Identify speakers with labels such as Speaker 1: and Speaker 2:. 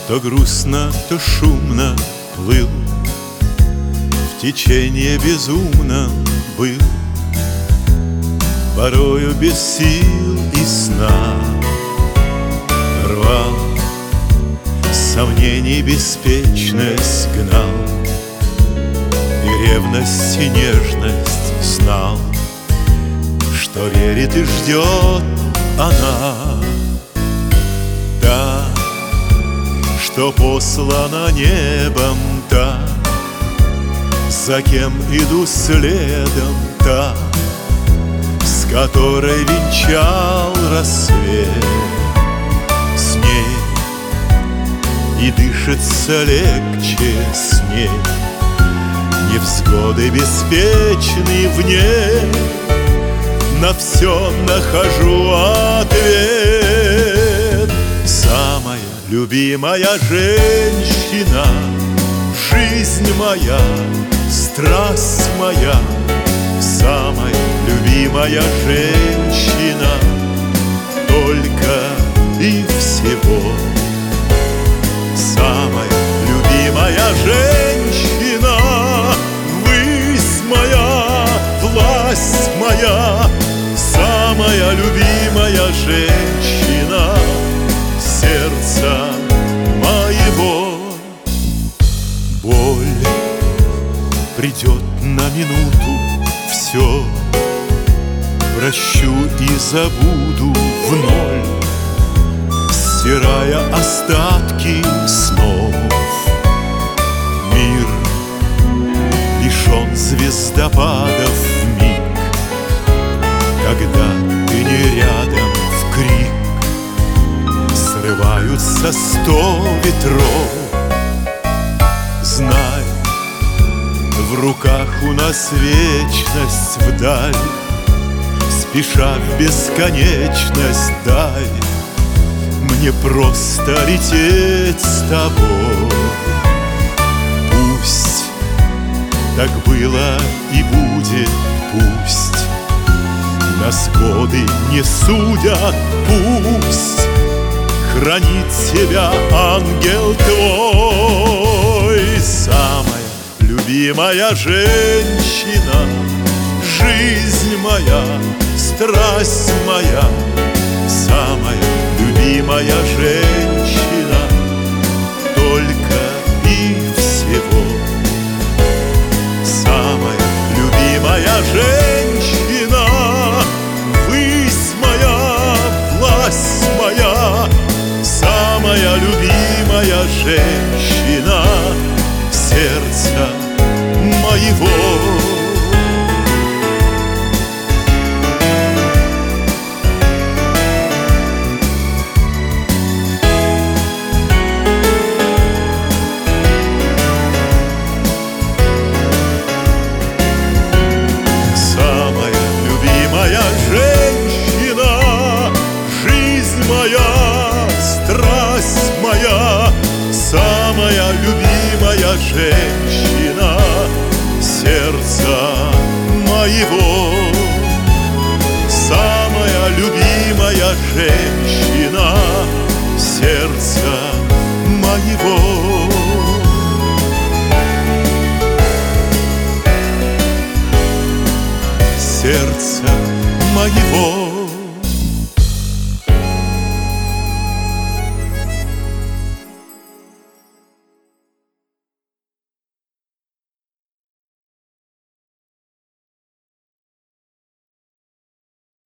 Speaker 1: То грустно, то шумно плыл, в течение безумном был, порою без сил и сна. Рвал сомнений беспечность, гнал, и ревность, и нежность знал, что верит и ждет она. Та, что послана небом, та, за кем иду следом, та, с которой венчал рассвет. С ней и дышится легче, с ней невзгоды беспечны в ней. На все нахожу ответ. Самая любимая женщина, жизнь моя, страсть моя. Самая любимая женщина, только и всего. Самая любимая женщина, высь моя, власть моя. Самая любимая женщина сердца моего. Боль придет на минуту, все прощу и забуду в ноль, стирая остатки снов. Мир лишен звездопадов в миг, когда ты не рядом, в крик срываются 100 ветров. Знай, в руках у нас вечность вдаль, спеша в бесконечность, дай мне просто лететь с тобой. Пусть так было и будет, пусть нас годы не судят, пусть хранит тебя ангел твой. Самая любимая женщина, жизнь моя, страсть моя. Самая любимая женщина, только и всего. Самая любимая женщина, высь моя, власть моя. Самая любимая женщина сердца моего.